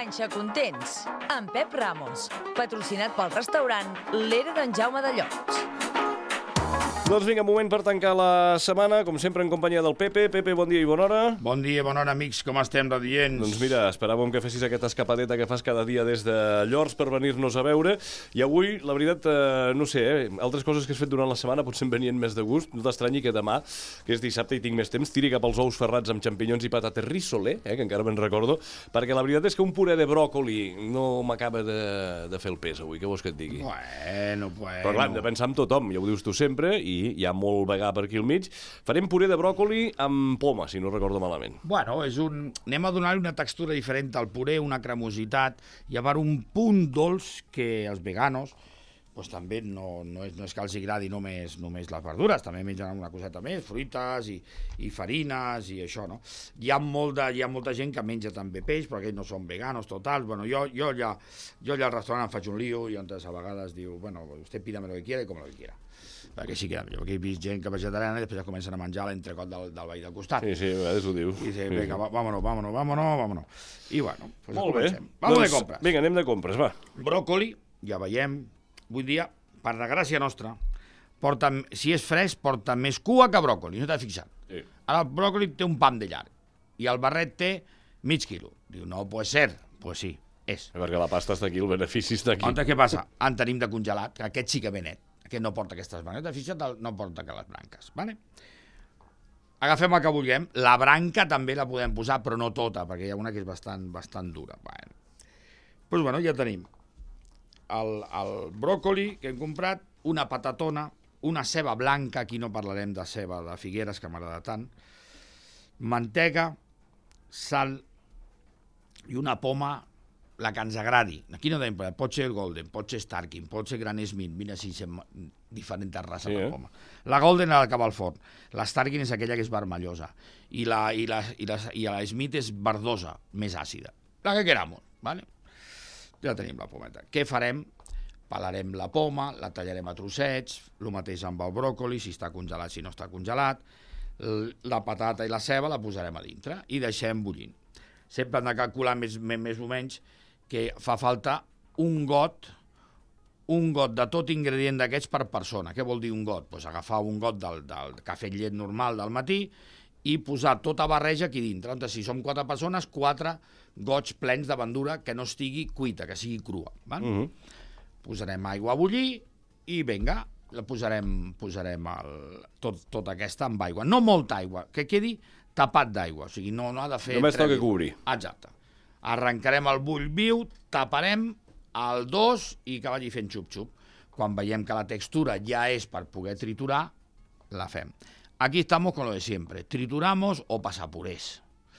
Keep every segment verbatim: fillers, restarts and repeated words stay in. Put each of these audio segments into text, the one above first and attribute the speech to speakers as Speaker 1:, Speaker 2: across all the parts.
Speaker 1: Panxa Contents, amb Pep Ramos, patrocinat pel restaurant L'Era d'en Jaume de Llots.
Speaker 2: Doncs vinga, moment per tancar la setmana, com sempre en companyia del Pepe. Pepe, bon dia i bona hora.
Speaker 3: Bon dia, bona hora, amics, com estem, radients?
Speaker 2: Doncs mira, esperàvem que fessis aquesta escapadeta que fas cada dia des de Llors per venir-nos a veure, i avui, la veritat, eh, no sé, eh, altres coses que has fet durant la setmana potser em venien més de gust. No t'estranyi que demà, que és dissabte i tinc més temps, tiri cap als ous ferrats amb xampinyons i patates rissolé, eh, que encara me'n recordo, perquè la veritat és que un puré de bròcoli no m'acaba de, de fer el pes avui, què vols que et digui?
Speaker 3: Bueno, bueno...
Speaker 2: Però clar, hem de pensar en tothom, ja ho dius tu sempre, i hi ha molt vegà per aquí al mig. Farem puré de bròcoli amb poma, si no recordo malament.
Speaker 3: Bueno, és un... anem a donar-li una textura diferent al puré, una cremositat, i a part un punt dolç que els veganos pues, també no, no, és, no és que els agradi només, només les verdures, també mengen una coseta més, fruites i, i farines i això, no? Hi ha, molt de, hi ha molta gent que menja també peix, però aquells no són veganos totals. Bueno, jo, jo, ja, jo ja al restaurant em faig un lío i entonces a vegades diu, bueno, usted pídame lo que quiera y como lo que quiera. Perquè sí que jo he vist gent que vegetariana i després ja comencen a menjar l'entrecot del, del veí del costat.
Speaker 2: Sí, sí, a vegades ho diu.
Speaker 3: I dice, venga, sí. vámonos, vámonos, vámonos, vámonos. I bueno, pues
Speaker 2: molt bé.
Speaker 3: Vamos
Speaker 2: doncs,
Speaker 3: de compres.
Speaker 2: Vinga, anem de compres, va.
Speaker 3: Bròcoli, ja veiem, avui dia, per la gràcia nostra, porta, si és fresc, porta més cua que bròcoli, no t'has fixat?
Speaker 2: Sí.
Speaker 3: Ara el bròcoli té un pam de llarg i el barret té mig quilo. Diu, no pot ser. Pues sí, és.
Speaker 2: Perquè la pasta està aquí, el benefici està aquí.
Speaker 3: Entonces, què passa? En tenim de congelat, que aquest sí que ve net. Aquest no porta aquestes branques, fixa't, no porta que les branques, vale? Agafem el que vulguem, la branca també la podem posar, però no tota, perquè hi ha una que és bastant, bastant dura. Bueno. Pues bueno, ja tenim el, el bròcoli que hem comprat, una patatona, una ceba blanca, aquí no parlarem de ceba de Figueres, que m'agrada tant, mantega, sal i una poma, la que ens agradi. Aquí no tenim, pot ser el Golden, pot ser Starkin, pot ser Gran Smith, mira si sem... diferents races sí, de poma. Eh? La Golden la que va al forn, la Starkin és aquella que és vermellosa, i la, i la, i la, i la Smith és verdosa, més àcida. La que queramos, ¿vale? Ja tenim la pometa. Què farem? Pelarem la poma, la tallarem a trossets, el mateix amb el bròcoli, si està congelat, si no està congelat, la patata i la ceba la posarem a dintre i deixem bullint. Sempre hem de calcular més, més, més o menys que fa falta un got, un got de tot ingredient d'aquests per persona. Què vol dir un got? Pues agafar un got del, del cafè llet normal del matí i posar tota barreja aquí dintre. Entonces, si som quatre persones, quatre gots plens de verdura que no estigui cuita, que sigui crua. Val? Uh-huh. Posarem aigua a bullir i vinga, la posarem, posarem el, tot, tota aquesta amb aigua. No molta aigua, que quedi tapat d'aigua, o sigui, no, no ha de fer...
Speaker 2: Només toca cobrir.
Speaker 3: Exacte. Arrencarem el bull viu, taparem el dos i que vagi fent xup-xup. Quan veiem que la textura ja és per poder triturar, la fem. Aquí estamos con lo de siempre. Trituramos o passapurés.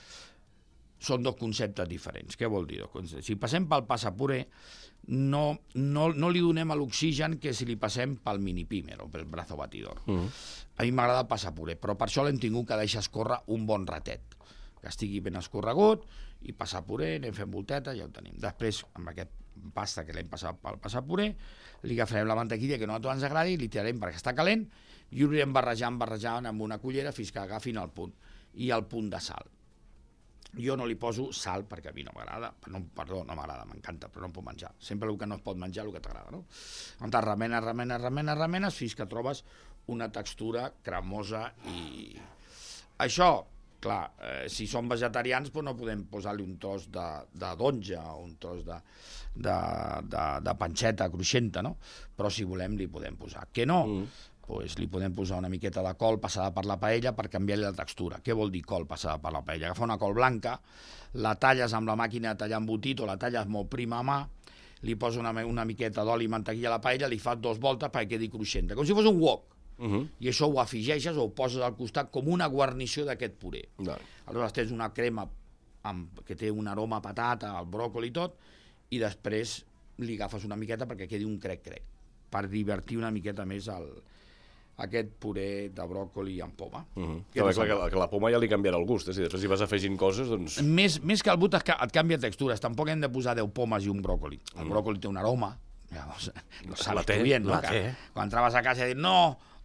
Speaker 3: Són dos conceptes diferents. Què vol dir? Si passem pel passapuré, no, no, no li donem a l'oxigen que si li passem pel mini-pimer o pel brazo batidor. Uh -huh. A mi m'agrada el passapuré, però per això l'hem tingut que deixar escórrer un bon ratet, que estigui ben escorregut, i passar puré, anem fent voltetes, ja ho tenim. Després, amb aquest pasta que l'hem passat pel passar puré, li agafarem la mantequilla que no a tots ens agradi, li tirarem perquè està calent, i ho anirem barrejant, barrejant amb una cullera fins que agafin el punt. I el punt de sal. Jo no li poso sal perquè a mi no m'agrada, no, perdó, no m'agrada, m'encanta, però no em puc menjar. Sempre el que no es pot menjar, el que t'agrada, no? Entonces, remenes, remenes, remenes, remenes, fins que trobes una textura cremosa i... Això, clar, eh, si som vegetarians doncs no podem posar-li un tros de, de donja o un tros de, de, de, de panxeta cruixenta, no? Però si volem li podem posar. Que no? Mm. Pues li podem posar una miqueta de col passada per la paella per canviar-li la textura. Què vol dir col passada per la paella? Agafar una col blanca, la talles amb la màquina de tallar embotit o la talles molt prima a mà, li poses una, una miqueta d'oli i mantequilla a la paella, li fas dos voltes perquè quedi cruixenta, com si fos un wok. Uh-huh. I això ho afegeixes o ho poses al costat com una guarnició d'aquest puré. Dale. Aleshores tens una crema amb, que té un aroma a patata, el bròcoli i tot, i després li agafes una miqueta perquè quedi un crec-crec, per divertir una miqueta més el, aquest puré de bròcoli amb poma. Uh-huh. Que,
Speaker 2: clar, clar, que la poma ja li canviarà el gust, eh? Si després hi vas afegint coses, doncs...
Speaker 3: Més, més que el but et canvia textures, tampoc hem de posar deu pomes i un bròcoli. El mm. bròcoli té un aroma, llavors, lo sabes tu bien, no? Que, quan trobes a casa i dius, no,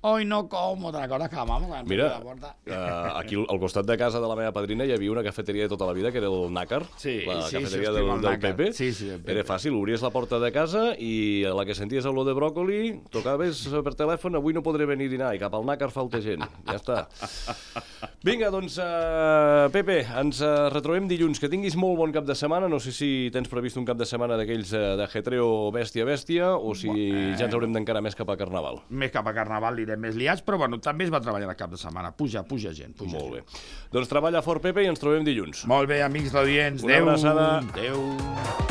Speaker 3: Hoy no como, ¿te recordes que la mama quan
Speaker 2: Mira,
Speaker 3: la porta?
Speaker 2: uh, aquí al costat de casa de la meva padrina hi havia una cafeteria de tota la vida, que era el Nàcar,
Speaker 3: Sí,
Speaker 2: la
Speaker 3: sí,
Speaker 2: cafeteria
Speaker 3: sí,
Speaker 2: del,
Speaker 3: estic al
Speaker 2: del
Speaker 3: Nàcar.
Speaker 2: Pepe.
Speaker 3: Sí, sí, del Pepe.
Speaker 2: Era fàcil, obries la porta de casa i a la que senties olor de bròcoli, tocaves per telèfon, avui no podré venir a dinar, i cap al Nàcar falta gent. Ja està. Vinga, doncs, uh, Pepe, ens uh, retrobem dilluns. Que tinguis molt bon cap de setmana. No sé si tens previst un cap de setmana d'aquells uh, d'ajetreo bèstia-bèstia o si
Speaker 3: Bueno.
Speaker 2: ja ens haurem d'encarar més cap a Carnaval.
Speaker 3: Més cap a Carnaval anirem més liats, però bueno, també es va treballar el cap de setmana. Puja, puja gent, puja
Speaker 2: Molt
Speaker 3: gent.
Speaker 2: bé. Doncs treballa fort, Pepe, i ens trobem dilluns.
Speaker 3: Molt bé, amics d'audients.
Speaker 2: Una
Speaker 3: Adéu.
Speaker 2: abraçada.
Speaker 3: Adéu.